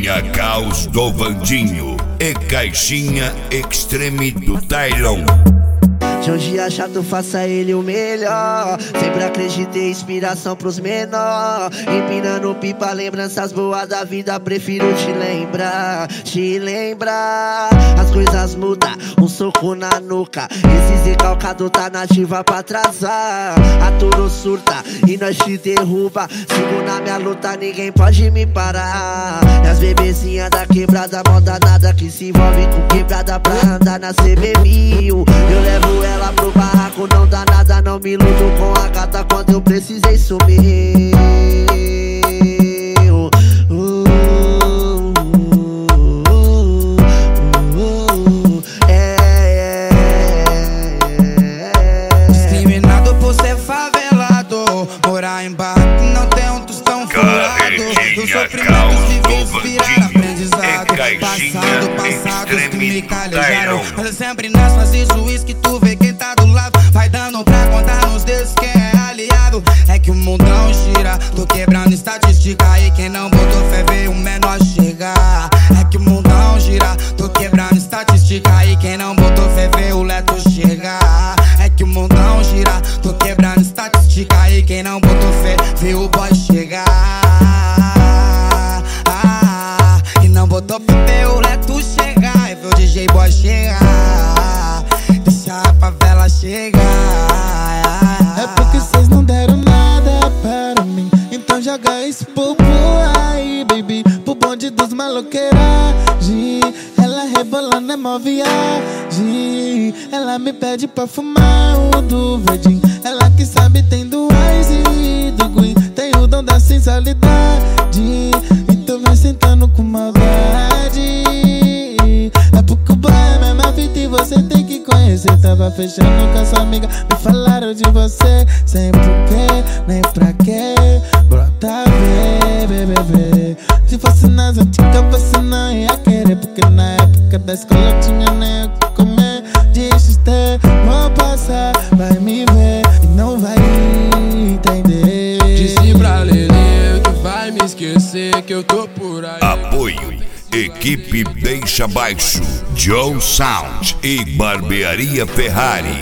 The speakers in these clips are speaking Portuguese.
Dia Caos do Vandinho e Caixinha Extreme do Tylon. De um dia chato, faça ele o melhor. Sempre acreditei, inspiração pros menor. Empinando pipa, lembranças boas da vida. Prefiro te lembrar, te lembrar. As coisas mudam, um soco na nuca. Esse recalcado tá nativa pra atrasar. A Turo surta e nós te derruba. Sigo na minha luta, ninguém pode me parar. E as bebezinhas da quebrada, mó danada que se envolve com quebrada pra andar na CB1000. Eu levo ela pro barraco, não dá nada, não me iludo com a gata quando eu precisei sumir. Discriminado por ser favelado, morar em barraco, não tem um tostão furado. Dos sofrimentos vividos viraram aprendizado. Passados que me calejaram. Mas é sempre nas fases juiz que tu vê quem tá do lado. Vai dando pra contar nos dedos quem é aliado. É que o mundão gira, tô quebrando estatística. E quem não botou fé vê o menor chegar. É que o mundão gira, tô quebrando estatística. E quem não botou fé vê o leto chegar. É que o mundão gira, tô quebrando estatística. E quem não botou fé vê o boy chegar. E não botou fé vê o leto chegar. E vê o DJ boy chegar. Deixa a favela chegar. É porque cês não deram nada para mim. Então joga esse povo aí, baby, pro bonde dos maloqueiragem. Ela rebolando é mó viagem. Ela me pede pra fumar o do verdinho. Ela que sabe tem do Ice e do Green. Tem o dom da sensualidade. Então vai sentando com maldade. É porque o boy é mesma vida e você tem que conhecer. Tava fechando com a sua amiga, me falaram de você. Sem porquê, nem pra quê. Brota bebê. Se fosse nas antigas você não ia querer. Porque na época da escola tinha nem o que comer. Desistir, vou passar, vai me ver e não vai entender. Disse pra Lelê que vai me esquecer, que eu tô por aí. Apoio Equipe Deixa Baixo, Joe Sound e Barbearia Ferrari.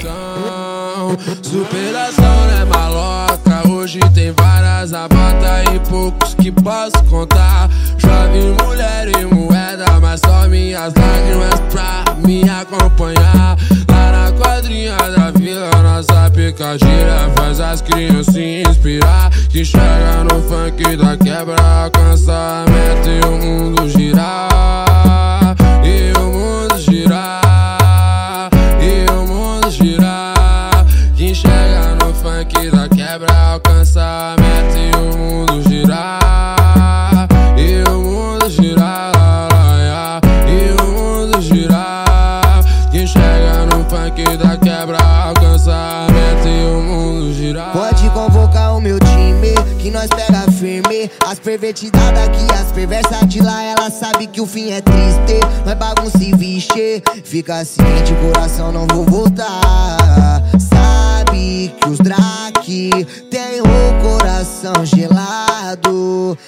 Superação não é maloca, hoje tem várias abatas e poucos que posso contar. Já vi mulher e moeda, mas só minhas lágrimas pra me acompanhar. Lá na quadrinha da vila, nossa picadilha faz as crianças se inspirar. Que chega no funk da quebra, alcança a meta e o mundo girar. E o mundo girar, e o mundo girar. Quem chega no funk da quebra, alcança a meta e o mundo girar. E o mundo girar, e o mundo girar. Quem chega no funk da quebra, alcança a meta e o mundo girar. Pode convocar o meu time, que nós pega firme. As pervertidas daqui, as perversas de lá, ela sabe que o fim é triste. Nós bagunça e vixe, fica ciente, coração não vou voltar. Sabe que os Drake tem o coração gelado.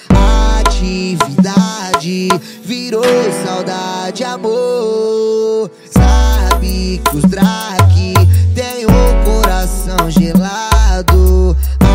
Atividade virou saudade, amor. Sabe que os Drake tem o coração gelado.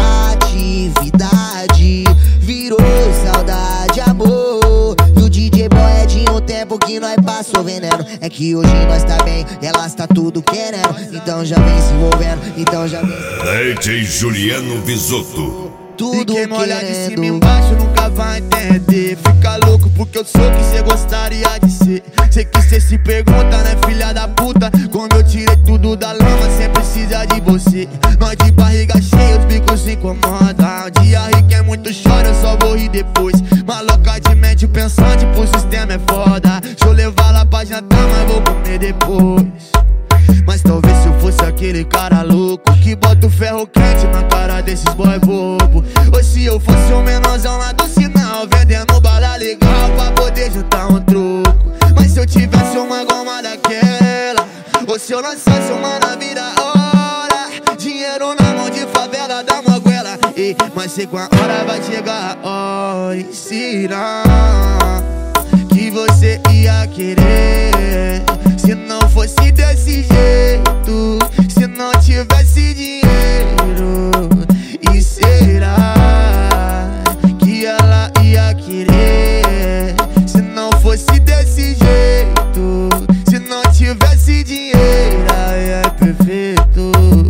Atividade virou saudade, amor. E o DJ boy é de um tempo que nós passou veneno. É que hoje nós tá bem, elas tá tudo querendo. Então já vem se envolvendo, então já vem. DJ Juliano Visotto. Tudo e quem não olhar de querendo. cima embaixo nunca vai entender. Fica louco porque eu sou o que cê gostaria de ser. Sei que cê se pergunta, né, filha da puta? Como eu tirei tudo da lama sem precisar de você. Nós de barriga cheia, os bicos se incomodam. Um dia rico é muito chora, eu só vou rir depois. Maloca de mente pensante, pro sistema é foda. Deixa eu levar lá pra jantar, mas vou comer depois. Mas talvez se eu fosse aquele cara louco que bota o ferro quente na cara desses boy bobo. Ou se eu fosse um menorzão lá do sinal, vendendo bala legal pra poder juntar um troco. Mas se eu tivesse uma goma daquela, ou se eu lançasse uma na vida hora, dinheiro na mão de favela da moguela. Mas sei com a hora vai chegar a hora, ensinar. você ia querer se não fosse desse jeito, se não tivesse dinheiro? E será que ela ia querer se não fosse desse jeito, se não tivesse dinheiro? Aí é perfeito.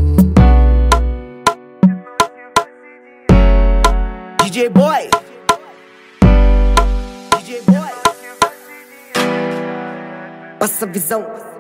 DJ Boy, DJ Boy, Passa visão.